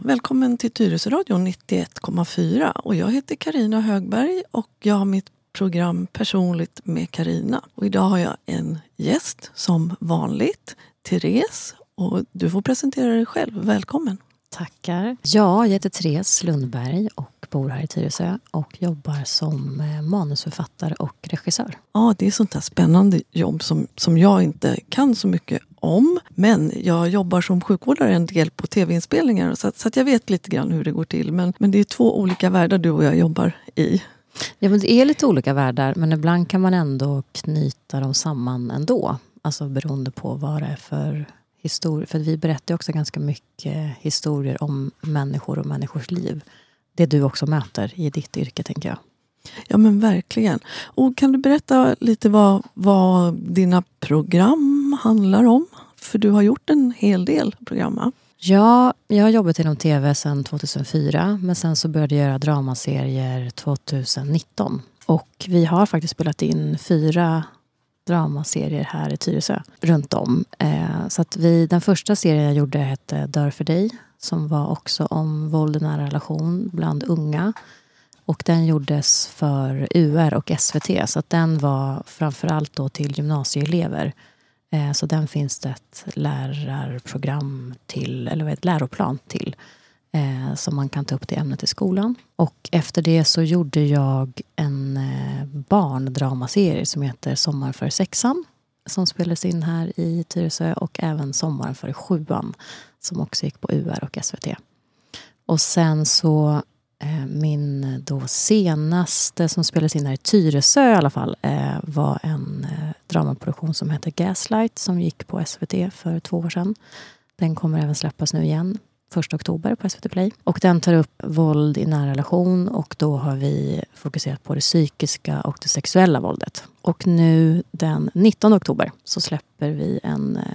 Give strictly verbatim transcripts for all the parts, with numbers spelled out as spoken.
Välkommen till Tyresöradion nittioett komma fyra och jag heter Carina Högberg och jag har mitt program Personligt med Carina. Och idag har jag en gäst som vanligt, Therese, och du får presentera dig själv. Välkommen! Tackar. Ja, jag heter Therese Lundberg och bor här i Tyresö och jobbar som manusförfattare och regissör. Ja, det är sånt här spännande jobb som, som jag inte kan så mycket om. Men jag jobbar som sjukvårdare en del på tv-inspelningar så att, så att jag vet lite grann hur det går till. Men, men det är två olika världar du och jag jobbar i. Ja, men det är lite olika världar, men ibland kan man ändå knyta dem samman ändå. Alltså beroende på vad det är för historier. För vi berättar också ganska mycket historier om människor och människors liv. Det du också möter i ditt yrke, tänker jag. Ja, men verkligen. Och kan du berätta lite vad, vad dina program handlar om? För du har gjort en hel del program, va? Ja, jag har jobbat inom tv sedan tjugohundrafyra, men sen så började jag göra dramaserier tjugonitton. Och vi har faktiskt spelat in fyra dramaserier här i Tyresö runt om. Eh, så att vi, den första serien jag gjorde hette Dör för dig, som var också om våld i nära relation bland unga. Och den gjordes för U R och S V T, så att den var framförallt då till gymnasieelever. Eh, så den finns det ett lärarprogram till, eller ett läroplan till, eh, som man kan ta upp det ämnet i skolan. Och efter det så gjorde jag en eh, barndramaserie som heter Sommar för sexan, som spelades in här i Tyresö, och även Sommar för sjuan, som också gick på U R och S V T. Och sen så eh, min då senaste som spelades in här i Tyresö i alla fall eh, var en eh, dramaproduktion som heter Gaslight, som gick på S V T för två år sedan. Den kommer även släppas nu igen första oktober på S V T Play. Och den tar upp våld i nära relation, och då har vi fokuserat på det psykiska och det sexuella våldet. Och nu den nittonde oktober så släpper vi en eh,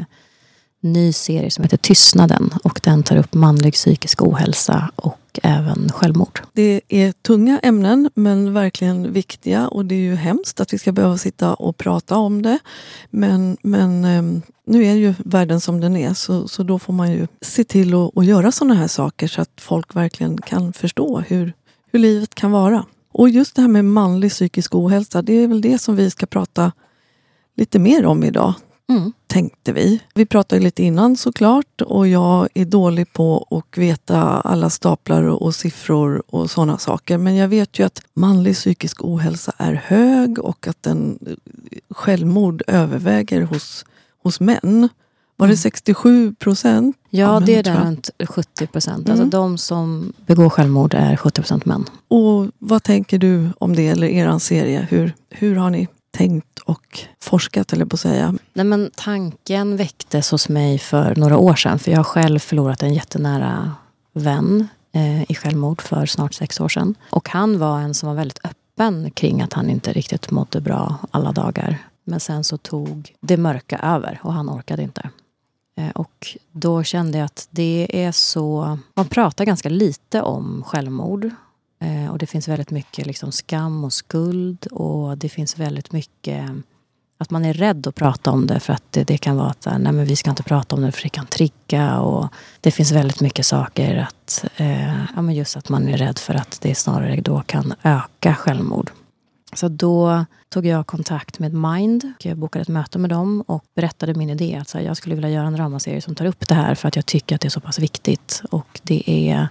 ny serie som heter Tystnaden, och den tar upp manlig psykisk ohälsa och även självmord. Det är tunga ämnen men verkligen viktiga, och det är ju hemskt att vi ska behöva sitta och prata om det. Men, men eh, nu är ju världen som den är, så, så då får man ju se till att, att göra sådana här saker så att folk verkligen kan förstå hur, hur livet kan vara. Och just det här med manlig psykisk ohälsa, det är väl det som vi ska prata lite mer om idag. Mm. Tänkte vi. Vi pratade lite innan såklart, och jag är dålig på att veta alla staplar och siffror och sådana saker. Men jag vet ju att manlig psykisk ohälsa är hög och att den självmord överväger hos, hos män. Var det sextiosju procent? Ja, det är det runt sjuttio procent. Mm. Alltså de som begår självmord är sjuttio procent män. Och vad tänker du om det, eller eran serie? Hur, hur har ni tänkt och forskat, eller på att säga? Nej, men tanken väcktes hos mig för några år sedan. För jag har själv förlorat en jättenära vän eh, i självmord för snart sex år sedan. Och han var en som var väldigt öppen kring att han inte riktigt mådde bra alla dagar. Men sen så tog det mörka över och han orkade inte. Eh, och då kände jag att det är så... Man pratar ganska lite om självmord. Eh, och det finns väldigt mycket liksom skam och skuld, och det finns väldigt mycket att man är rädd att prata om det, för att det, det kan vara att nej, men vi ska inte prata om det för det kan trigga, och det finns väldigt mycket saker att eh, ja, men just att man är rädd för att det snarare då kan öka självmord. Så då tog jag kontakt med Mind, jag bokade ett möte med dem och berättade min idé att så här, jag skulle vilja göra en dramaserie som tar upp det här, för att jag tycker att det är så pass viktigt. Och det är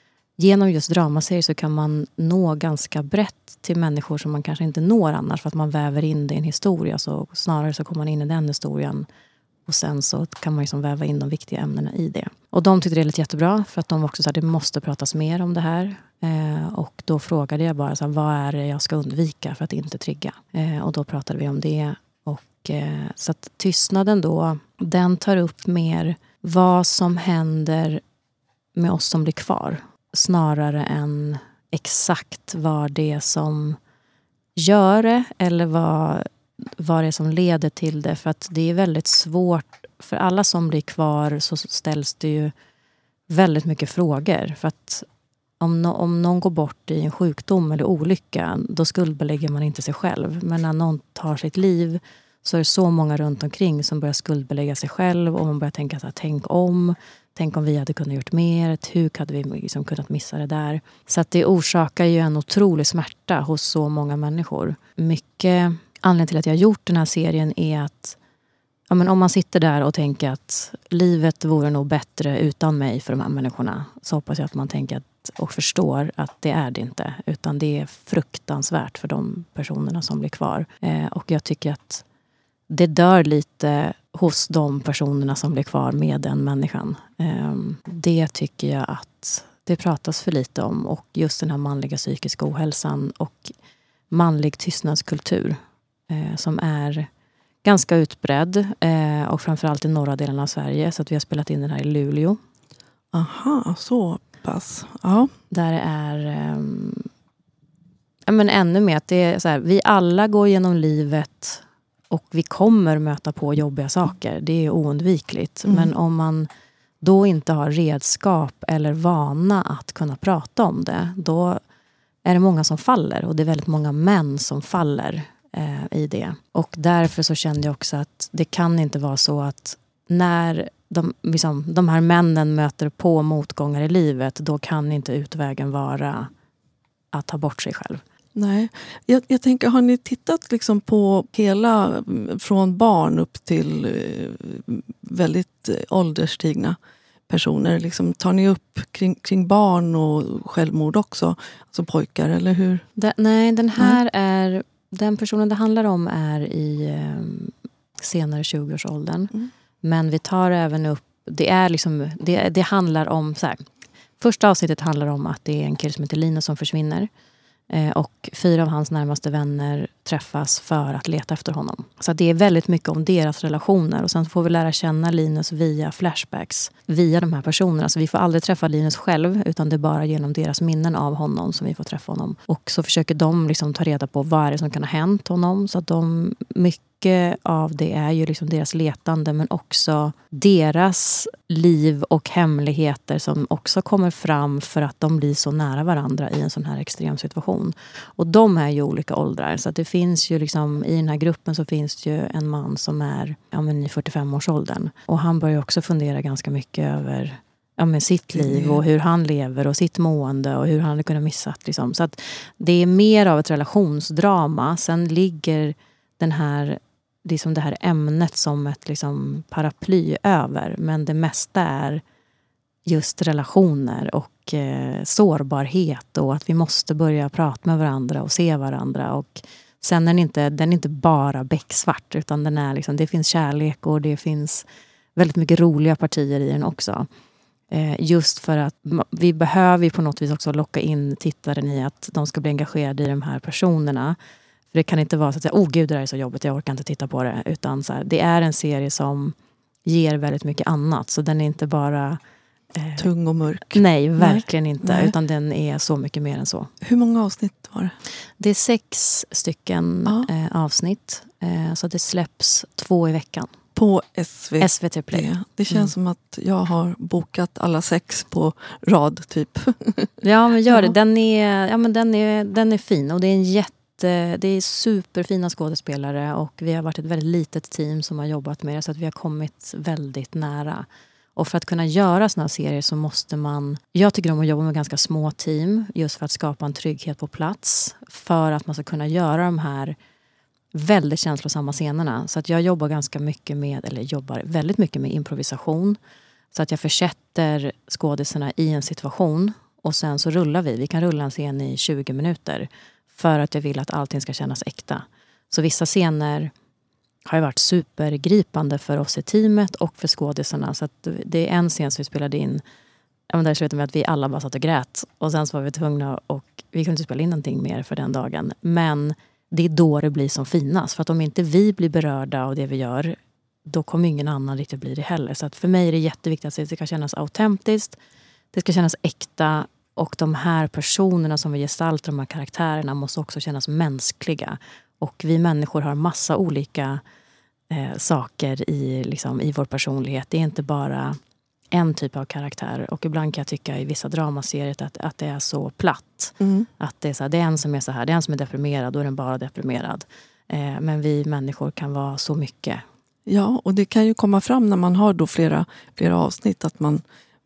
genom just dramaserier så kan man nå ganska brett till människor som man kanske inte når annars, för att man väver in det i en historia. Så snarare så kommer man in i den historien, och sen så kan man liksom väva in de viktiga ämnena i det. Och de tyckte det lät jättebra, för att de också sa att det måste pratas mer om det här. Eh, och då frågade jag bara så här, vad är det jag ska undvika för att inte trigga? Eh, och då pratade vi om det. Och, eh, så att Tystnaden då, den tar upp mer vad som händer med oss som blir kvar, snarare än exakt vad det är som gör det, eller vad, vad det är som leder till det. För att det är väldigt svårt, för alla som blir kvar så ställs det ju väldigt mycket frågor. För att om, no, om någon går bort i en sjukdom eller olycka, då skuldbelägger man inte sig själv. Men när någon tar sitt liv så är det så många runt omkring som börjar skuldbelägga sig själv, och man börjar tänka så här, tänk om, tänk om vi hade kunnat gjort mer, hur hade vi liksom kunnat missa det där. Så att det orsakar ju en otrolig smärta hos så många människor. Mycket anledningen till att jag har gjort den här serien är att ja, men om man sitter där och tänker att livet vore nog bättre utan mig för de här människorna, så hoppas jag att man tänker att, och förstår att det är det inte. Utan det är fruktansvärt för de personerna som blir kvar. Eh, och jag tycker att det dör lite hos de personerna som blir kvar med den människan. Eh, det tycker jag att det pratas för lite om. Och just den här manliga psykiska ohälsan och manlig tystnadskultur eh, som är ganska utbredd eh, och framförallt i norra delen av Sverige. Så att vi har spelat in den här i Luleå. Aha, så pass. Ja. Där det är eh, ja, men ännu mer att det är så här, vi alla går genom livet och vi kommer möta på jobbiga saker. Det är oundvikligt. Mm. Men om man då inte har redskap eller vana att kunna prata om det, då är det många som faller. Och det är väldigt många män som faller eh, i det. Och därför så kände jag också att det kan inte vara så att när de, liksom, de här männen möter på motgångar i livet, då kan inte utvägen vara att ta bort sig själv. Nej, jag, jag tänker, har ni tittat liksom på hela, från barn upp till eh, väldigt eh, ålderstigna personer? Liksom, tar ni upp kring, kring barn och självmord också? Alltså pojkar, eller hur? Det, nej, den här nej. är... Den personen det handlar om är i eh, senare tjugoårsåldern. Mm. Men vi tar även upp... Det, är liksom, det, det handlar om... Så här, första avsnittet handlar om att det är en kille som heter Linus som försvinner. Eh, och fyra av hans närmaste vänner träffas för att leta efter honom. Så det är väldigt mycket om deras relationer. Och sen får vi lära känna Linus via flashbacks. Via de här personerna. Så vi får aldrig träffa Linus själv. Utan det är bara genom deras minnen av honom som vi får träffa honom. Och så försöker de liksom ta reda på vad är det som kan ha hänt honom. Så att de... mycket av det är ju liksom deras letande, men också deras liv och hemligheter som också kommer fram för att de blir så nära varandra i en sån här extrem situation. Och de är ju olika åldrar, så att det finns ju liksom, i den här gruppen så finns det ju en man som är ja, men i fyrtiofem-årsåldern. Och han börjar också fundera ganska mycket över ja, men sitt liv och hur han lever och sitt mående och hur han hade kunnat missa. Liksom. Så att det är mer av ett relationsdrama. Sen ligger den här liksom det här ämnet som ett liksom paraply över. Men det mesta är just relationer och eh, sårbarhet. Och att vi måste börja prata med varandra och se varandra. Och sen är den inte, den är inte bara becksvart. Utan den är liksom, det finns kärlek och det finns väldigt mycket roliga partier i den också. Eh, just för att vi behöver på något vis också locka in tittaren i att de ska bli engagerade i de här personerna. För det kan inte vara så att säga, oh gud det här är så jobbigt, jag orkar inte titta på det. Utan så här, det är en serie som ger väldigt mycket annat. Så den är inte bara... Eh, tung och mörk. Nej, verkligen nej. inte. Nej. Utan den är så mycket mer än så. Hur många avsnitt var det? Det är sex stycken ja. eh, avsnitt. Eh, så det släpps två i veckan. På S V T. S V T Play. Det känns mm. som att jag har bokat alla sex på rad typ. Ja, men gör det. Den är, ja, men den är, den är fin och det är en jätte det är superfina skådespelare och vi har varit ett väldigt litet team som har jobbat med det så att vi har kommit väldigt nära. Och för att kunna göra såna här serier så måste man... Jag tycker om att jobba med ganska små team just för att skapa en trygghet på plats. För att man ska kunna göra de här väldigt känslosamma scenerna. Så att jag jobbar ganska mycket med, eller jobbar väldigt mycket med improvisation. Så att jag försätter skådespelarna i en situation och sen så rullar vi. Vi kan rulla en scen i tjugo minuter. För att jag vill att allting ska kännas äkta. Så vissa scener har ju varit supergripande för oss i teamet och för skådisarna. Så att det är en scen som vi spelade in. Ja, men där slutade med att vi alla bara satt och grät. Och sen så var vi tvungna och vi kunde inte spela in någonting mer för den dagen. Men det är då det blir som finast. För att om inte vi blir berörda av det vi gör, då kommer ingen annan riktigt bli det heller. Så att för mig är det jätteviktigt att det ska kännas autentiskt. Det ska kännas äkta. Och de här personerna som vi gestaltar, de här karaktärerna, måste också kännas mänskliga. Och vi människor har massa olika eh, saker i, liksom, i vår personlighet. Det är inte bara en typ av karaktär. Och ibland kan jag tycka i vissa dramaserier att, att det är så platt. Mm. Att det är, så här, det är en som är så här, det är en som är deprimerad, då är den bara deprimerad. Eh, men vi människor kan vara så mycket. Ja, och det kan ju komma fram när man har då flera, flera avsnitt att man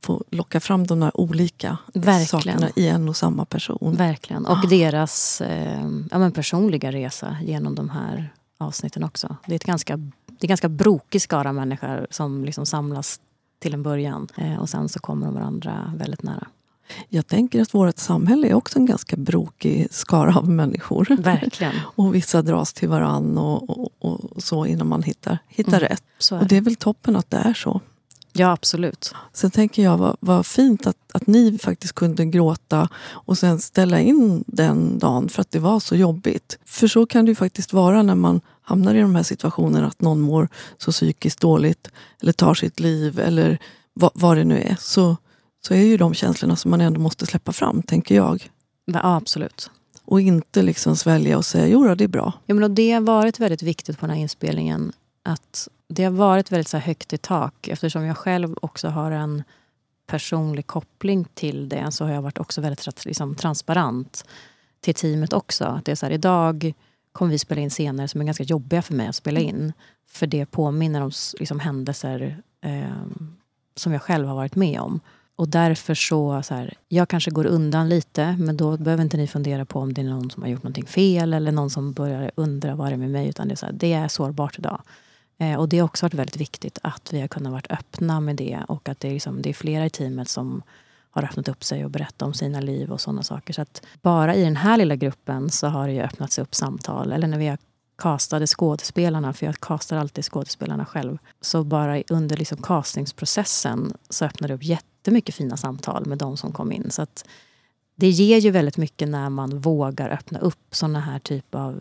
få locka fram de här olika Verkligen. sakerna i en och samma person. Verkligen. Och deras eh, ja, men personliga resa genom de här avsnitten också. Det är ett ganska, det är ganska brokig skara människor som liksom samlas till en början. Eh, och sen så kommer de varandra väldigt nära. Jag tänker att vårt samhälle är också en ganska brokig skara av människor. Verkligen. Och vissa dras till varann och, och, och så innan man hittar, hittar Mm, rätt. så är Och det är väl toppen att det är så. Ja, absolut. Sen tänker jag, vad, vad fint att, att ni faktiskt kunde gråta och sen ställa in den dagen för att det var så jobbigt. För så kan det ju faktiskt vara när man hamnar i de här situationerna, att någon mår så psykiskt dåligt eller tar sitt liv eller vad, vad det nu är. Så, så är ju de känslorna som man ändå måste släppa fram, tänker jag. Ja, absolut. Och inte liksom svälja och säga, jo det är bra. Ja, men och det har varit väldigt viktigt på den här inspelningen att det har varit väldigt så här högt i tak, eftersom jag själv också har en personlig koppling till det, så har jag varit också väldigt liksom, transparent till teamet också. Att det är så här, idag kommer vi spela in scener som är ganska jobbiga för mig att spela in, för det påminner om liksom, händelser eh, som jag själv har varit med om. Och därför så, så här, jag kanske går undan lite, men då behöver inte ni fundera på om det är någon som har gjort någonting fel eller någon som börjar undra vad det är med mig, utan det är så här, det är sårbart idag. Eh, och det har också varit väldigt viktigt att vi har kunnat vara öppna med det, och att det är, liksom, det är flera i teamet som har öppnat upp sig och berättat om sina liv och sådana saker. Så att bara i den här lilla gruppen så har det ju öppnats upp samtal, eller när vi har castade skådespelarna, för jag castar alltid skådespelarna själv, så bara under liksom castingsprocessen så öppnade det upp jättemycket fina samtal med de som kom in. Så att det ger ju väldigt mycket när man vågar öppna upp såna här typ av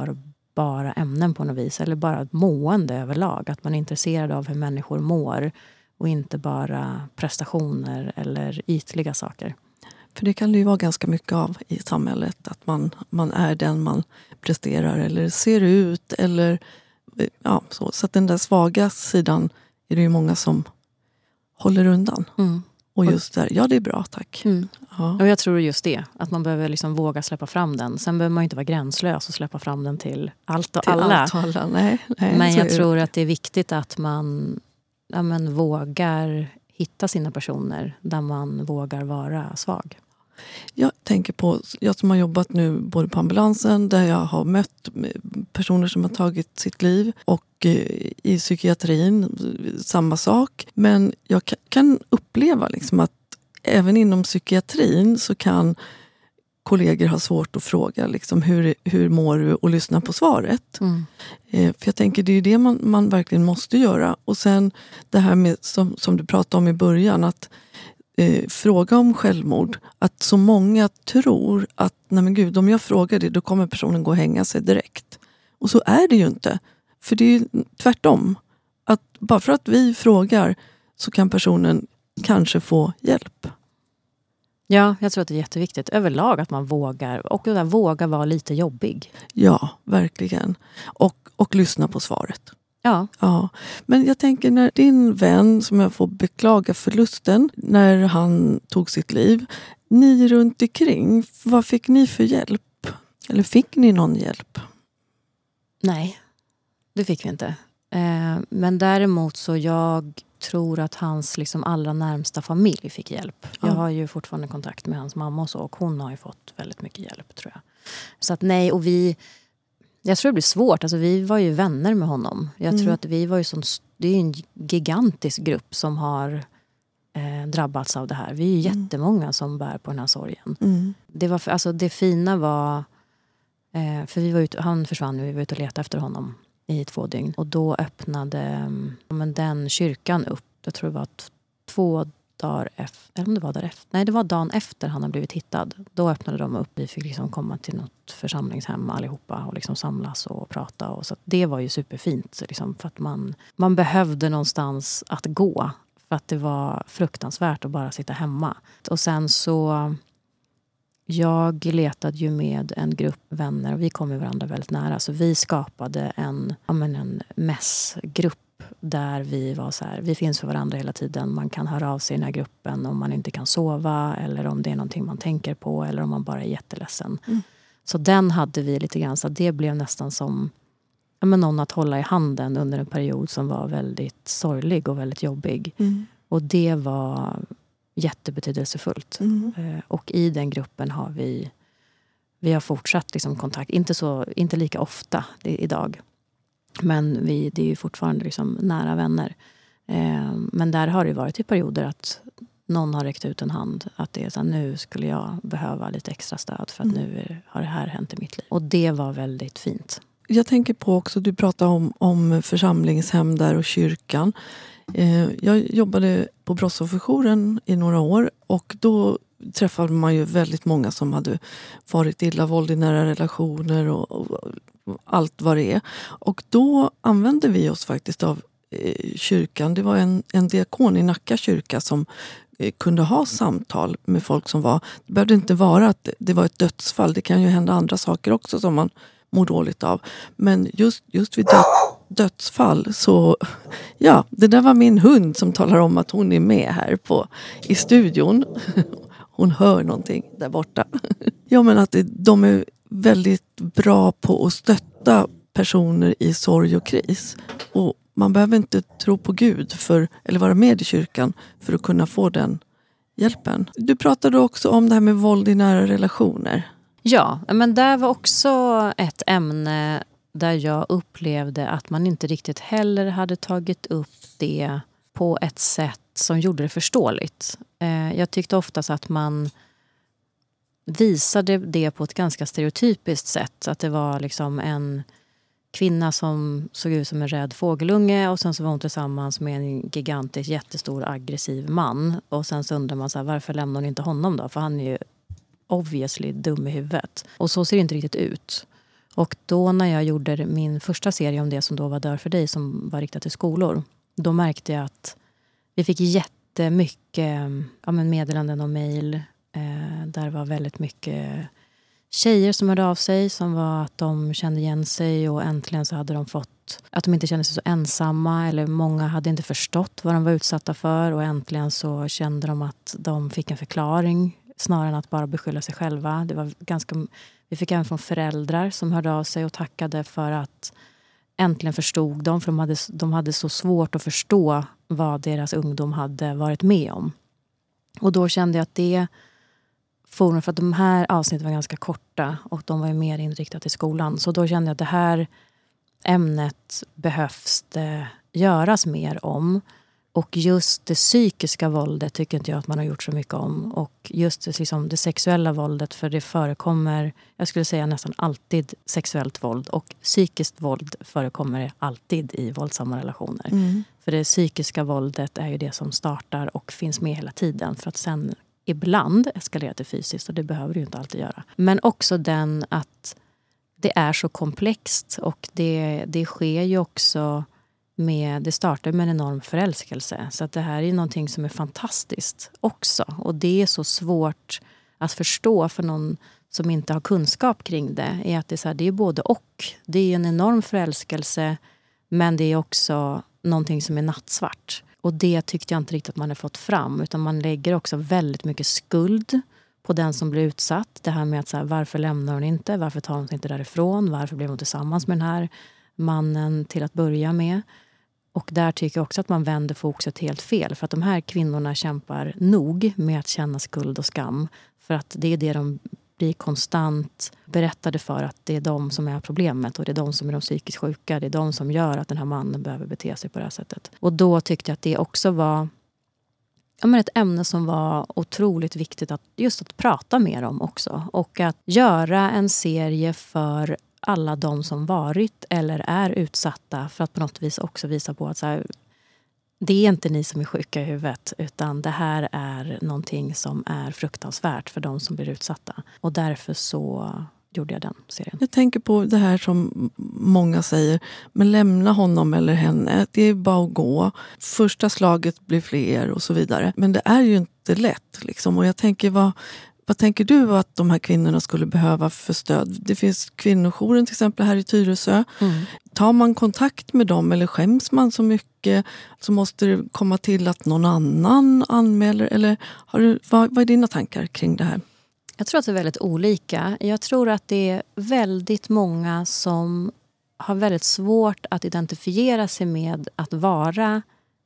sårbara ämnen på något vis, eller bara mående överlag, att man är intresserad av hur människor mår och inte bara prestationer eller ytliga saker. För det kan det ju vara ganska mycket av i samhället. Att man, man är den man presterar eller ser ut. Eller, ja, så. så att den där svaga sidan är det ju många som håller undan. Mm. Och just där, ja det är bra, tack. Mm. Ja. Och jag tror just det, att man behöver liksom våga släppa fram den. Sen behöver man ju inte vara gränslös och släppa fram den till allt och Till alla. allt och alla. Nej, nej, Men så jag är det. tror att det är viktigt att man ja, men, vågar hitta sina personer där man vågar vara svag. Jag tänker på, jag som har jobbat nu både på ambulansen där jag har mött personer som har tagit sitt liv, och i psykiatrin samma sak. Men jag kan uppleva liksom att även inom psykiatrin så kan kollegor ha svårt att fråga liksom, hur, hur mår du, och lyssna på svaret. Mm. Eh, för jag tänker det är ju det man, man verkligen måste göra. Och sen det här med som, som du pratade om i början, att Eh, fråga om självmord. Att så många tror att nej men gud, om jag frågar det då kommer personen gå och hänga sig direkt. Och så är det ju inte. För det är ju tvärtom. Att bara för att vi frågar så kan personen kanske få hjälp. Ja, jag tror att det är jätteviktigt överlag att man vågar, och det där våga vara lite jobbig. Ja, verkligen. Och, och lyssna på svaret. Ja. Ja, men jag tänker när din vän, som jag får beklaga förlusten, när han tog sitt liv, ni runt omkring, vad fick ni för hjälp? Eller fick ni någon hjälp? Nej, det fick vi inte. Eh, men däremot så jag tror att hans liksom allra närmsta familj fick hjälp. Ja. Jag har ju fortfarande kontakt med hans mamma och så, och hon har ju fått väldigt mycket hjälp, tror jag. Så att nej, och vi... Jag tror det blir svårt. Alltså, vi var ju vänner med honom. Jag Mm. tror att vi var ju sån, det är en gigantisk grupp som har eh, drabbats av det här. Vi är ju Mm. jättemånga som bär på den här sorgen. Mm. Det, var, alltså, det fina var... Eh, för vi var ute, han försvann och vi var ute och letade efter honom i två dygn. Och då öppnade ja, men den kyrkan upp. Jag tror det var t- två dagar efter. Eller om det var därefter. Nej, det var dagen efter han hade blivit hittad. Då öppnade de upp. Vi fick liksom komma till något församlingshem allihopa och liksom samlas och prata. Och så det var ju superfint. Liksom, för att man, man behövde någonstans att gå. För att det var fruktansvärt att bara sitta hemma. Och sen så... Jag letade ju med en grupp vänner och vi kom ju varandra väldigt nära. Så vi skapade en, ja men en mässgrupp där vi var så här, vi finns för varandra hela tiden. Man kan höra av sig i den här gruppen om man inte kan sova eller om det är någonting man tänker på eller om man bara är jätteledsen. Mm. Så den hade vi lite grann, så det blev nästan som ja men någon att hålla i handen under en period som var väldigt sorglig och väldigt jobbig. Mm. Och det var... jättebetydelsefullt. Mm. Eh, och i den gruppen har vi vi har fortsatt liksom kontakt, inte så inte lika ofta det, idag. Men vi det är ju fortfarande liksom nära vänner. Eh, men där har det varit i perioder att någon har räckt ut en hand, att det är så här, nu skulle jag behöva lite extra stöd för att mm. nu är, har det här hänt i mitt liv. Och det var väldigt fint. Jag tänker på också, du pratar om, om församlingshem där och kyrkan. Eh, jag jobbade på brottsofferjouren i några år och då träffade man ju väldigt många som hade varit illa, våld i nära relationer och, och, och allt vad det är. Och då använde vi oss faktiskt av eh, kyrkan. Det var en, en diakon i Nacka kyrka som eh, kunde ha samtal med folk som var, det behövde inte vara att det var ett dödsfall, det kan ju hända andra saker också som man mår dåligt av. Men just, just vid död, dödsfall så, ja, det där var min hund som talar om att hon är med här på, i studion. Hon hör någonting där borta. Ja, men att de är väldigt bra på att stötta personer i sorg och kris. Och man behöver inte tro på Gud för, eller vara med i kyrkan för att kunna få den hjälpen. Du pratade också om det här med våld i nära relationer. Ja, men det var också ett ämne där jag upplevde att man inte riktigt heller hade tagit upp det på ett sätt som gjorde det förståeligt. Jag tyckte oftast att man visade det på ett ganska stereotypiskt sätt. Att det var liksom en kvinna som såg ut som en rädd fågelunge och sen så var hon tillsammans med en gigantisk, jättestor, aggressiv man. Och sen så undrar man så här, varför lämnar hon inte honom då? För han är ju obviously dum i huvudet. Och så ser det inte riktigt ut. Och då när jag gjorde min första serie om det som då var Dör för dig, som var riktat till skolor, då märkte jag att vi fick jättemycket ja, men meddelanden och mejl. Eh, där var väldigt mycket tjejer som hörde av sig, som var att de kände igen sig och äntligen så hade de fått, att de inte kände sig så ensamma, eller många hade inte förstått vad de var utsatta för och äntligen så kände de att de fick en förklaring snarare än att bara beskylla sig själva. Det var ganska, vi fick även från föräldrar som hörde av sig och tackade för att äntligen förstod de, för de hade, de hade så svårt att förstå vad deras ungdom hade varit med om. Och då kände jag att det forum, för att de här avsnitten var ganska korta och de var ju mer inriktade till skolan. Så då kände jag att det här ämnet behövs det göras mer om. Och just det psykiska våldet tycker inte jag att man har gjort så mycket om. Och just det, liksom, det sexuella våldet, för det förekommer, jag skulle säga nästan alltid sexuellt våld. Och psykiskt våld förekommer alltid i våldsamma relationer. Mm. För det psykiska våldet är ju det som startar och finns med hela tiden. För att sen ibland eskalera till fysiskt, och det behöver det ju inte alltid göra. Men också den att det är så komplext och det, det sker ju också med, det startar med en enorm förälskelse. Så att det här är ju någonting som är fantastiskt också. Och det är så svårt att förstå för någon som inte har kunskap kring det. Är att det är, så här, det är både och. Det är en enorm förälskelse, men det är också någonting som är nattsvart. Och det tyckte jag inte riktigt att man har fått fram. Utan man lägger också väldigt mycket skuld på den som blir utsatt. Det här med att så här, varför lämnar hon inte? Varför tar hon sig inte därifrån? Varför blev hon tillsammans med den här mannen till att börja med? Och där tycker jag också att man vänder fokuset helt fel. För att de här kvinnorna kämpar nog med att känna skuld och skam. För att det är det de blir konstant berättade för, att det är de som är problemet. Och det är de som är de psykiskt sjuka. Det är de som gör att den här mannen behöver bete sig på det här sättet. Och då tyckte jag att det också var ja, men ett ämne som var otroligt viktigt att just att prata mer om också. Och att göra en serie för alla de som varit eller är utsatta, för att på något vis också visa på att så här, det är inte ni som är sjuka i huvudet, utan det här är någonting som är fruktansvärt för de som blir utsatta. Och därför så gjorde jag den serien. Jag tänker på det här som många säger, men lämna honom eller henne, det är bara att gå. Första slaget blir fler och så vidare. Men det är ju inte lätt liksom. Och jag tänker, vad Vad tänker du att de här kvinnorna skulle behöva för stöd? Det finns kvinnojouren till exempel här i Tyresö. Mm. Tar man kontakt med dem eller skäms man så mycket, så måste det komma till att någon annan anmäler? Eller har du, vad, vad är dina tankar kring det här? Jag tror att det är väldigt olika. Jag tror att det är väldigt många som har väldigt svårt att identifiera sig med att vara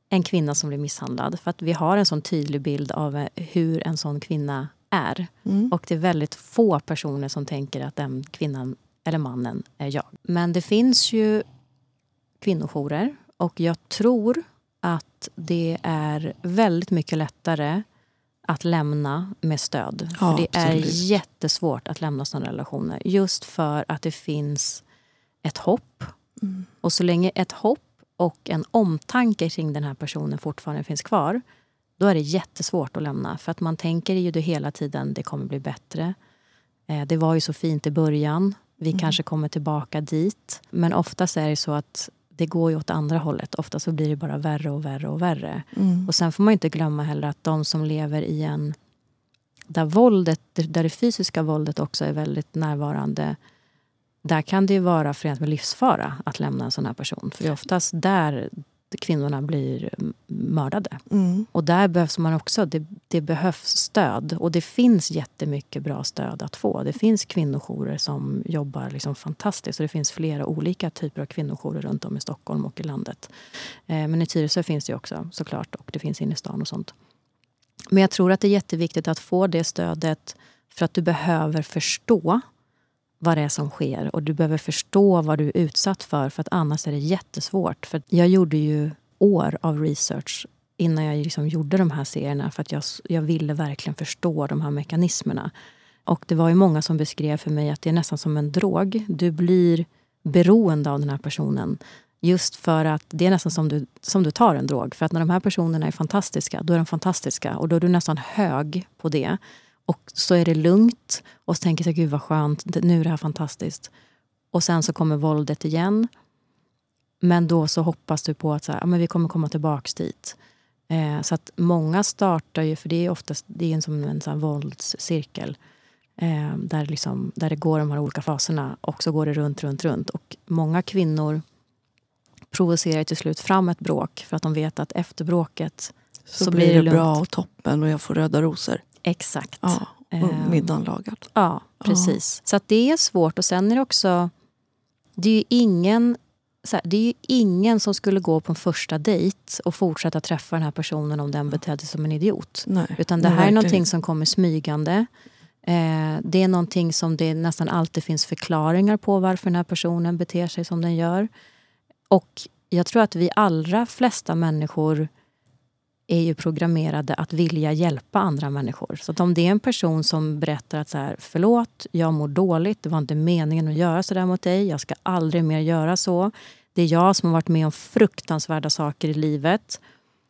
en kvinna som blir misshandlad. För att vi har en sån tydlig bild av hur en sån kvinna är. Mm. Och det är väldigt få personer som tänker att den kvinnan eller mannen är jag. Men det finns ju kvinnojourer. Och jag tror att det är väldigt mycket lättare att lämna med stöd. Ja, för det absolut. är jättesvårt att lämna sådana relationer. Just för att det finns ett hopp. Mm. Och så länge ett hopp och en omtanke kring den här personen fortfarande finns kvar, då är det jättesvårt att lämna. För att man tänker ju det hela tiden, det kommer bli bättre. Eh, det var ju så fint i början. Vi mm. kanske kommer tillbaka dit. Men oftast är det så att det går ju åt andra hållet. Ofta så blir det bara värre och värre och värre. Mm. Och sen får man inte glömma heller att de som lever i en... Där våldet, där det fysiska våldet också är väldigt närvarande. Där kan det ju vara förenat med livsfara att lämna en sån här person. För det är oftast där kvinnorna blir mördade. Mm. Och där behövs man också, det, det behövs stöd. Och det finns jättemycket bra stöd att få. Det finns kvinnojourer som jobbar liksom fantastiskt. Och det finns flera olika typer av kvinnojourer runt om i Stockholm och i landet. Eh, men i Tyresö finns det också såklart. Och det finns inne i stan och sånt. Men jag tror att det är jätteviktigt att få det stödet. För att du behöver förstå vad det är som sker. Och du behöver förstå vad du är utsatt för. För att annars är det jättesvårt. För jag gjorde ju år av research innan jag liksom gjorde de här serierna. För att jag, jag ville verkligen förstå de här mekanismerna. Och det var ju många som beskrev för mig att det är nästan som en drog. Du blir beroende av den här personen. Just för att det är nästan som du, som du tar en drog. För att när de här personerna är fantastiska, då är de fantastiska. Och då är du nästan hög på det. Och så är det lugnt. Och så tänker jag, gud vad skönt, nu är det här fantastiskt. Och sen så kommer våldet igen. Men då så hoppas du på att så här, ja, men vi kommer komma tillbaka dit. Eh, så att många startar ju, för det är oftast det är en, som en sån här våldscirkel. Eh, där, liksom, där det går de här olika faserna. Och så går det runt, runt, runt. Och många kvinnor provocerar till slut fram ett bråk. För att de vet att efter bråket så, så blir det, det bra och toppen och jag får röda rosor. Exakt. Ja, och middagen lagad. Ja, precis. Ja. Så att det är svårt. Och sen är det också... Det är ju ingen, så här, det är ju ingen som skulle gå på en första dejt och fortsätta träffa den här personen om den betedde som en idiot. Nej, Utan det här är någonting som kommer smygande. Eh, det är någonting som det nästan alltid finns förklaringar på varför den här personen beter sig som den gör. Och jag tror att vi allra flesta människor är ju programmerade att vilja hjälpa andra människor. Så att om det är en person som berättar att så här, förlåt, jag mår dåligt, det var inte meningen att göra så där mot dig, jag ska aldrig mer göra så. Det är jag som har varit med om fruktansvärda saker i livet.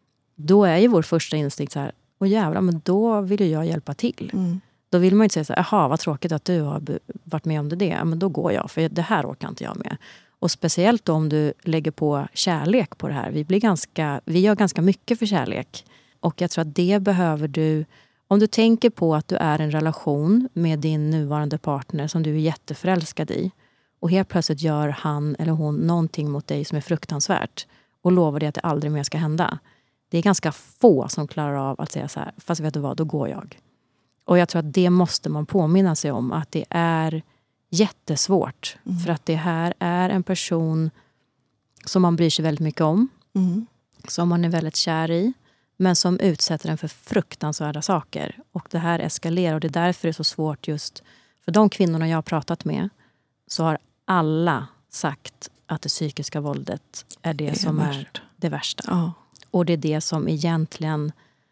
Då är ju vår första instinkt så här, åh jävlar, men då vill ju jag hjälpa till. Mm. Då vill man ju inte säga så här, jaha, vad tråkigt att du har varit med om det, det. Men då går jag, för det här orkar inte jag med. Och speciellt då om du lägger på kärlek på det här. Vi, blir ganska, vi gör ganska mycket för kärlek. Och jag tror att det behöver du... Om du tänker på att du är i en relation med din nuvarande partner som du är jätteförälskad i. Och helt plötsligt gör han eller hon någonting mot dig som är fruktansvärt. Och lovar dig att det aldrig mer ska hända. Det är ganska få som klarar av att säga så här, fast vet du vad, då går jag. Och jag tror att det måste man påminna sig om. Att det är... jättesvårt. Mm. För att det här är en person som man bryr sig väldigt mycket om. Mm. Som man är väldigt kär i. Men som utsätter en för fruktansvärda saker. Och det här eskalerar. Och det är därför det är så svårt just. För de kvinnorna jag har pratat med. Så har alla sagt att det psykiska våldet är det, det är som värst. är det värsta. Ja. Och det är det som egentligen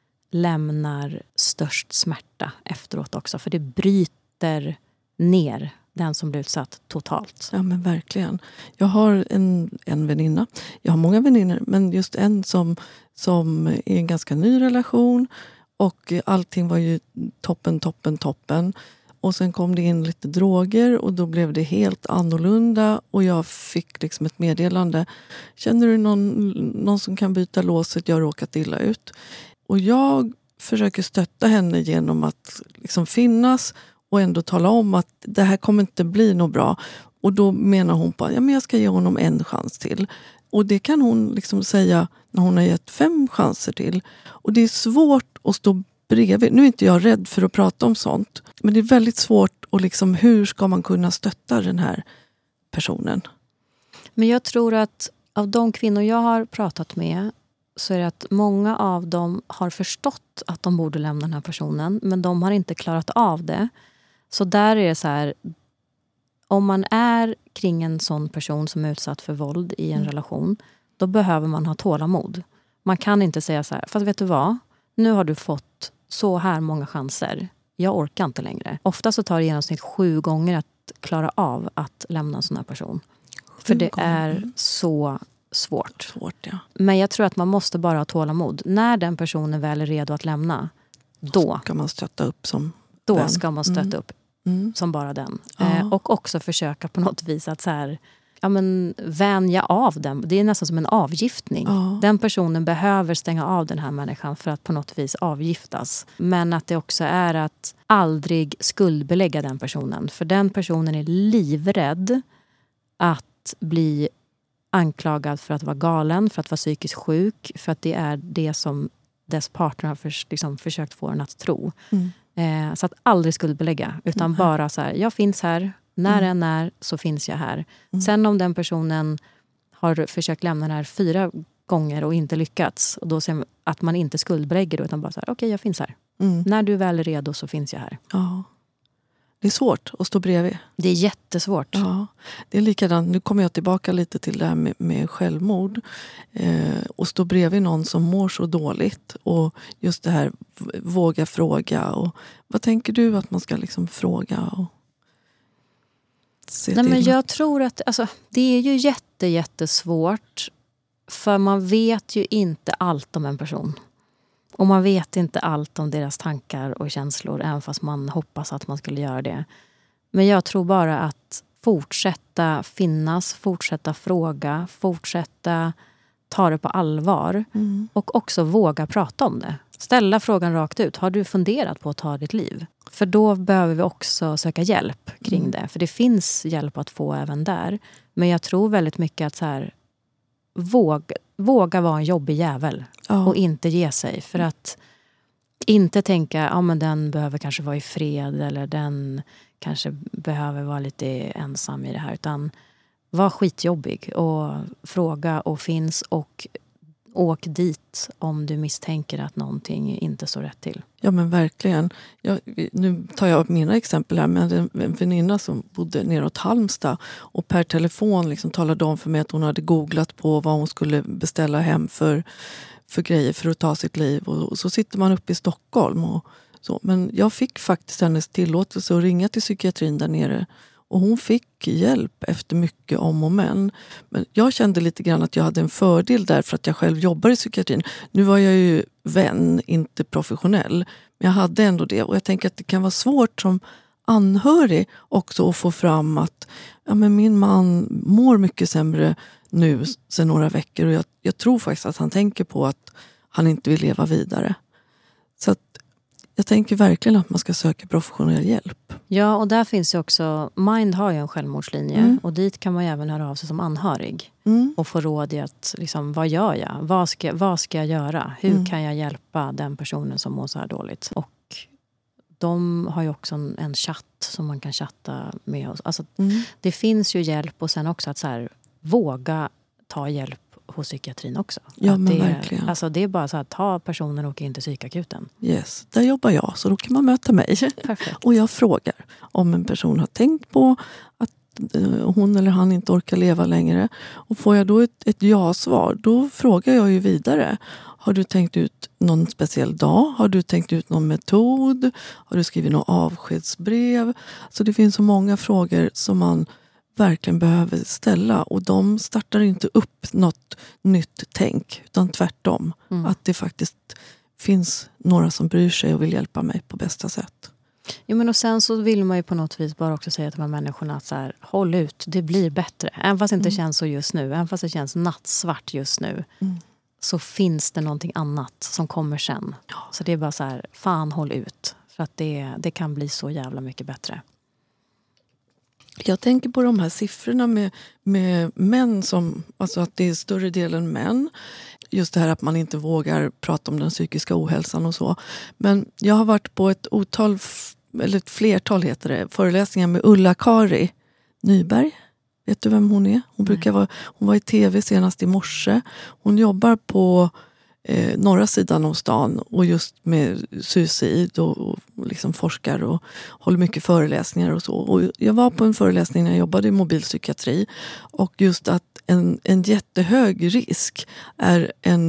lämnar störst smärta efteråt också. För det bryter ner den som blir utsatt totalt. Ja, men verkligen. Jag har en, en väninna. Jag har många väninnor, men just en som, som är en ganska ny relation. Och allting var ju toppen, toppen, toppen. Och sen kom det in lite droger och då blev det helt annorlunda. Och jag fick liksom ett meddelande. Känner du någon, någon som kan byta låset? Jag har råkat illa ut. Och jag försöker stötta henne genom att liksom finnas och ändå tala om att det här kommer inte bli något bra. Och då menar hon på att ja, men jag ska ge honom en chans till. Och det kan hon liksom säga när hon har gett fem chanser till. Och det är svårt att stå bredvid. Nu är inte jag rädd för att prata om sånt. Men det är väldigt svårt att liksom, hur ska man kunna stötta den här personen? Men jag tror att av de kvinnor jag har pratat med så är det att många av dem har förstått att de borde lämna den här personen, men de har inte klarat av det. Så där är det så här, om man är kring en sån person som är utsatt för våld i en mm. relation, då behöver man ha tålamod. Man kan inte säga så här, fast vet du vad? Nu har du fått så här många chanser. Jag orkar inte längre. Ofta så tar det i genomsnitt sju gånger att klara av att lämna en sån här person. Sju för det gånger. är så svårt. svårt ja. Men jag tror att man måste bara ha tålamod. När den personen väl är redo att lämna, då ska man stötta upp som Då vän. ska man stötta mm. upp mm. som bara den. Ja. Eh, och också försöka på något vis att så här, ja, men vänja av den. Det är nästan som en avgiftning. Ja. Den personen behöver stänga av den här människan för att på något vis avgiftas. Men att det också är att aldrig skuldbelägga den personen. För den personen är livrädd att bli anklagad för att vara galen, för att vara psykiskt sjuk. För att det är det som dess partner har för, liksom, försökt få den att tro. Mm. Eh, så att aldrig skuldbelägga. Utan mm. bara så här, jag finns här. När Mm. än är så finns jag här. Mm. Sen om den personen har försökt lämna den här fyra gånger och inte lyckats. Och då ser man att man inte skuldbelägger utan bara så här, okej okay, jag finns här. Mm. När du väl är redo så finns jag här. Ja. Det är svårt att stå bredvid. Det är jättesvårt. Ja, det är likadant. Nu kommer jag tillbaka lite till det här med, med självmord. Eh, och stå bredvid någon som mår så dåligt. Och just det här, våga fråga. Och vad tänker du att man ska liksom fråga? Och Nej, men jag tror att alltså, det är ju jätte, jättesvårt. För man vet ju inte allt om en person. Och man vet inte allt om deras tankar och känslor. Även fast man hoppas att man skulle göra det. Men jag tror bara att fortsätta finnas. Fortsätta fråga. Fortsätta ta det på allvar. Mm. Och också våga prata om det. Ställa frågan rakt ut. Har du funderat på att ta ditt liv? För då behöver vi också söka hjälp kring mm. det. För det finns hjälp att få även där. Men jag tror väldigt mycket att så här, våga, våga vara en jobbig jävel. Ja. Och inte ge sig. För att inte tänka, ja men den behöver kanske vara i fred. Eller den kanske behöver vara lite ensam i det här. Utan var skitjobbig. Och fråga och finns och åk dit om du misstänker att någonting inte står rätt till. Ja men verkligen. Jag, nu tar jag mina exempel här. Men en, en väninna som bodde neråt Halmstad. Och per telefon liksom talade om för mig att hon hade googlat på vad hon skulle beställa hem för, för grejer för att ta sitt liv. Och, och så sitter man uppe i Stockholm. Och så. Men jag fick faktiskt hennes tillåtelse att ringa till psykiatrin där nere. Och hon fick hjälp efter mycket om och men. Men jag kände lite grann att jag hade en fördel där för att jag själv jobbar i psykiatrin. Nu var jag ju vän, inte professionell. Men jag hade ändå det. Och jag tänker att det kan vara svårt som anhörig också att få fram att ja, men min man mår mycket sämre nu sedan några veckor. Och jag, jag tror faktiskt att han tänker på att han inte vill leva vidare. Så att jag tänker verkligen att man ska söka professionell hjälp. Ja, och där finns ju också, Mind har ju en självmordslinje. Mm. Och dit kan man ju även höra av sig som anhörig. Mm. Och få råd i att, liksom, vad gör jag? Vad ska, vad ska jag göra? Hur mm. kan jag hjälpa den personen som mår så här dåligt? Och de har ju också en, en chatt som man kan chatta med oss. Alltså, mm. det finns ju hjälp och sen också att så här, våga ta hjälp hos psykiatrin också. Ja, att men det, verkligen. Alltså det är bara så att ta personen och åka in till psykakuten. Yes, där jobbar jag så då kan man möta mig. Perfekt. Och jag frågar om en person har tänkt på att uh, hon eller han inte orkar leva längre. Och får jag då ett, ett ja-svar, då frågar jag ju vidare. Har du tänkt ut någon speciell dag? Har du tänkt ut någon metod? Har du skrivit något avskedsbrev? Så det finns så många frågor som man verkligen behöver ställa. Och de startar inte upp något nytt tänk. Utan tvärtom. Mm. Att det faktiskt finns några som bryr sig och vill hjälpa mig på bästa sätt. Jo, men och sen så vill man ju på något vis bara också säga till de här människorna att så här, håll ut, det blir bättre. Även fast det inte mm. känns så just nu. Även fast det känns nattsvart just nu. Mm. Så finns det någonting annat som kommer sen. Ja. Så det är bara så här, fan håll ut. För att det, det kan bli så jävla mycket bättre. Jag tänker på de här siffrorna med, med män som, alltså att det är större delen män. Just det här att man inte vågar prata om den psykiska ohälsan och så. Men jag har varit på ett otal, eller ett flertal heter det, föreläsningar med Ulla-Kari Nyberg. Vet du vem hon är? Hon, brukar vara, hon var i tv senast i morse. Hon jobbar på eh, norra sidan av stan och just med suicid och, och liksom forskar och håller mycket föreläsningar och så. Och jag var på en föreläsning när jag jobbade i mobilpsykiatri och just att en, en jättehög risk är en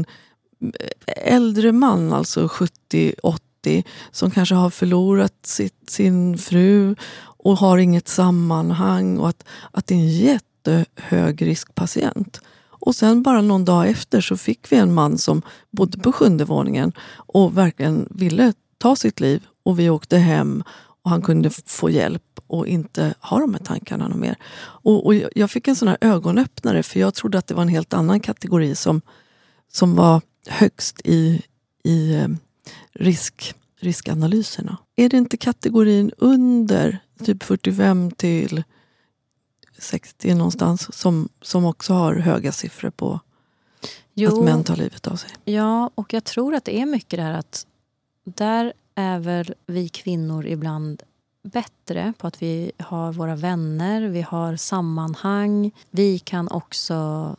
äldre man, alltså sjuttio åttio, som kanske har förlorat sitt, sin fru och har inget sammanhang och att, att det är en jättehög riskpatient. Och sen bara någon dag efter så fick vi en man som bodde på sjunde våningen och verkligen ville ta sitt liv och vi åkte hem och han kunde få hjälp och inte ha de här tankarna mer. Och, och jag fick en sån här ögonöppnare för jag trodde att det var en helt annan kategori som, som var högst i, i risk, riskanalyserna. Är det inte kategorin under typ fyrtiofem till sextio någonstans som, som också har höga siffror på jo, att män tar livet av sig? Ja, och jag tror att det är mycket det här att där är väl vi kvinnor ibland bättre på att vi har våra vänner, vi har sammanhang, vi kan också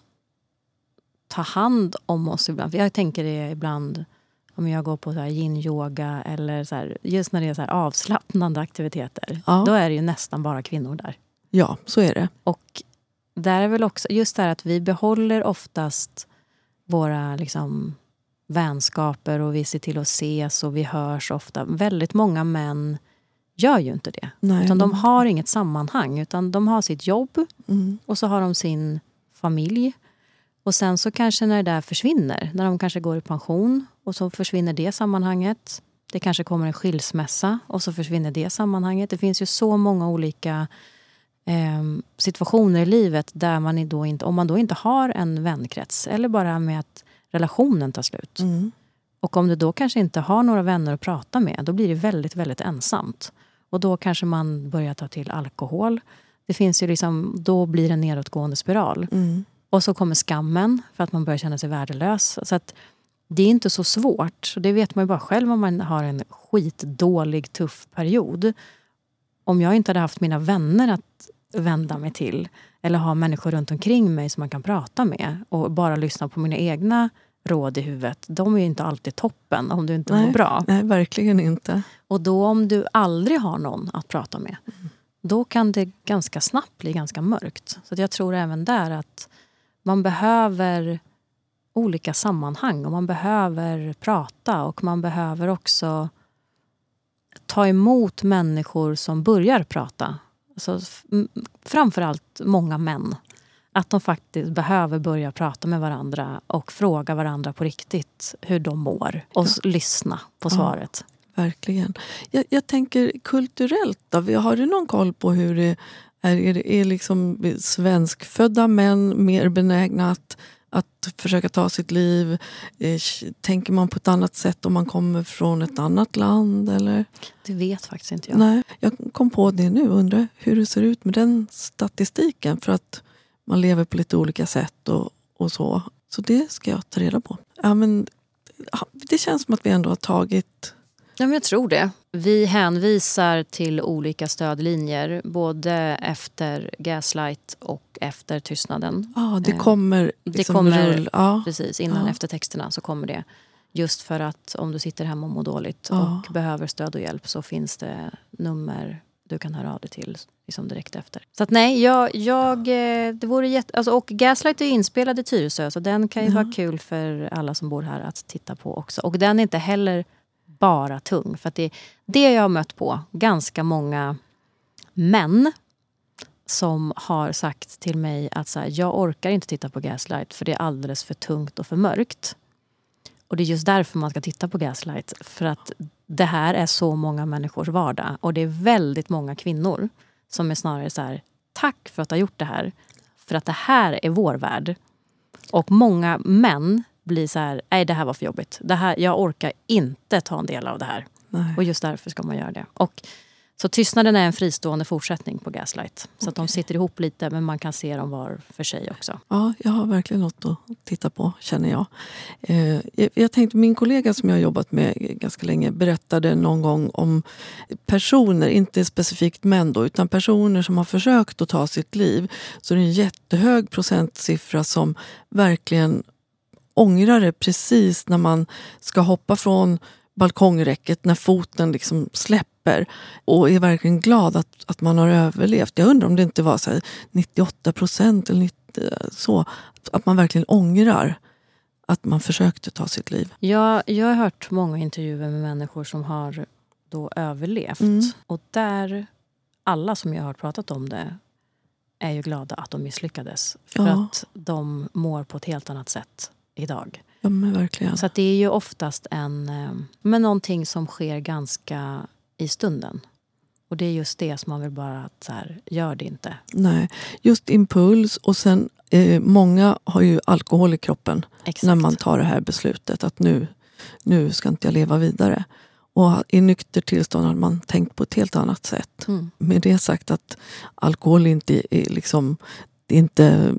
ta hand om oss ibland. För jag tänker det ibland om jag går på så här yin-yoga eller så här, just när det är så här avslappnande aktiviteter. Ja. Då är det ju nästan bara kvinnor där. Ja, så är det. Och där är väl också just det här att vi behåller oftast våra liksom vänskaper och vi ser till att ses och vi hörs ofta. Väldigt många män gör ju inte det. Nej, utan de har inget sammanhang utan de har sitt jobb mm. och så har de sin familj. Och sen så kanske när det där försvinner, när de kanske går i pension och så försvinner det sammanhanget. Det kanske kommer en skilsmässa och så försvinner det sammanhanget. Det finns ju så många olika eh, situationer i livet där man då inte, om man då inte har en vänkrets eller bara med att relationen tar slut. Mm. Och om du då kanske inte har några vänner att prata med, då blir det väldigt, väldigt ensamt. Och då kanske man börjar ta till alkohol. Det finns ju liksom, då blir det en nedåtgående spiral. Mm. Och så kommer skammen för att man börjar känna sig värdelös. Så att det är inte så svårt. Och det vet man ju bara själv om man har en skitdålig, tuff period. Om jag inte hade haft mina vänner att vända mig till. Eller ha människor runt omkring mig som man kan prata med. Och bara lyssna på mina egna råd i huvudet. De är ju inte alltid toppen om du inte nej, mår bra. Nej, verkligen inte. Och då om du aldrig har någon att prata med. Mm. Då kan det ganska snabbt bli ganska mörkt. Så jag tror även där att man behöver olika sammanhang och man behöver prata och man behöver också ta emot människor som börjar prata. Alltså, framförallt många män. Att de faktiskt behöver börja prata med varandra och fråga varandra på riktigt hur de mår. Och ja. lyssna på svaret. Ja, verkligen. Jag, jag tänker kulturellt då. Har du någon koll på hur det är? Är, det, är liksom svenskfödda män mer benägna att, att försöka ta sitt liv? Eh, tänker man på ett annat sätt om man kommer från ett annat land? Eller? Det vet faktiskt inte jag. Nej, jag kom på det nu. Undrar hur det ser ut med den statistiken. För att man lever på lite olika sätt och, och så. Så det ska jag ta reda på. Ja, men det känns som att vi ändå har tagit... Ja, men jag tror det. Vi hänvisar till olika stödlinjer. Både efter Gaslight och efter Tystnaden. Ja, det kommer liksom det kommer, rull. Ja. Precis, innan ja. efter texterna så kommer det. Just för att om du sitter hemma och mår dåligt ja. och behöver stöd och hjälp så finns det nummer du kan höra av dig till liksom direkt efter. Så att nej, jag, jag det vore jätte, alltså, och Gaslight är inspelad i Tyresö så den kan ju ja. vara kul för alla som bor här att titta på också. Och den är inte heller bara tung. För att det, det jag har mött på ganska många män som har sagt till mig att så här, jag orkar inte titta på Gaslight för det är alldeles för tungt och för mörkt. Och det är just därför man ska titta på Gaslight. För att det här är så många människors vardag. Och det är väldigt många kvinnor som är snarare så här, tack för att du har gjort det här. För att det här är vår värld. Och många män blir så här, nej det här var för jobbigt. Det här, jag orkar inte ta en del av det här. Nej. Och just därför ska man göra det. Och så Tystnaden är en fristående fortsättning på Gaslight. Så okay. att de sitter ihop lite men man kan se dem var för sig också. Ja, jag har verkligen något att titta på, känner jag. Eh, jag, jag tänkte, min kollega som jag har jobbat med ganska länge berättade någon gång om personer, inte specifikt män då, utan personer som har försökt att ta sitt liv. Så det är en jättehög procentsiffra som verkligen ångrar det precis när man ska hoppa från balkongräcket, när foten liksom släpper, och är verkligen glad att, att man har överlevt. Jag undrar om det inte var så här nittioåtta procent eller nittio, så, att man verkligen ångrar att man försökte ta sitt liv. Ja, jag har hört många intervjuer med människor som har då överlevt. Mm. Och där, alla som jag har pratat om det är ju glada att de misslyckades. För Ja. att de mår på ett helt annat sätt idag. Ja, men verkligen. Så att det är ju oftast en, eh, men någonting som sker ganska i stunden. Och det är just det som man vill bara att så här, gör det inte. Nej, just impuls, och sen eh, många har ju alkohol i kroppen. Exakt. När man tar det här beslutet att nu, nu ska inte jag leva vidare. Och i nykter tillstånd har man tänkt på ett helt annat sätt. Mm. Med det sagt att alkohol inte är liksom, det är inte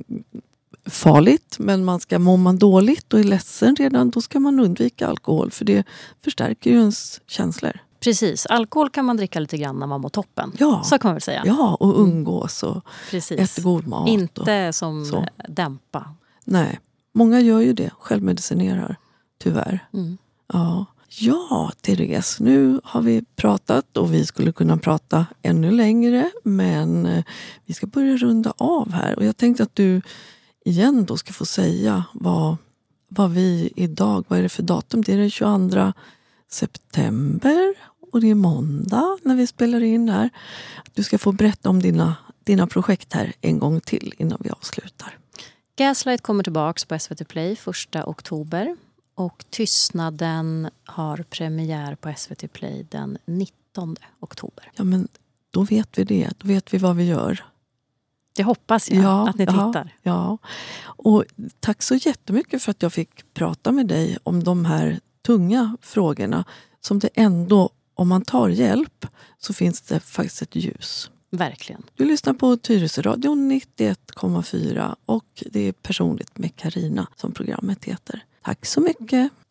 farligt, men man ska, må man dåligt och är ledsen redan, då ska man undvika alkohol, för det förstärker ju ens känslor. Precis, alkohol kan man dricka lite grann när man mår toppen. Ja. Så kan man väl säga. Ja, och umgås och Precis. äta god mat. Inte och, som så. dämpa. Nej, många gör ju det, självmedicinerar, tyvärr. Mm. Ja. Ja, Therese, nu har vi pratat och vi skulle kunna prata ännu längre, men eh, vi ska börja runda av här. Och jag tänkte att du igen då ska få säga vad, vad vi idag, vad är det för datum? Det är den tjugoandra september och det är måndag när vi spelar in här. Du ska få berätta om dina, dina projekt här en gång till innan vi avslutar. Gaslight kommer tillbaka på S V T Play första oktober. Och Tystnaden har premiär på S V T Play den nittonde oktober. Ja, men då vet vi det. Då vet vi vad vi gör. Det hoppas jag Ja, att ni ja, tittar. Ja, och tack så jättemycket för att jag fick prata med dig om de här tunga frågorna. Som det ändå, om man tar hjälp, så finns det faktiskt ett ljus. Verkligen. Du lyssnar på Tyresöradion nittioett komma fyra och det är Personligt med Carina som programmet heter. Tack så mycket!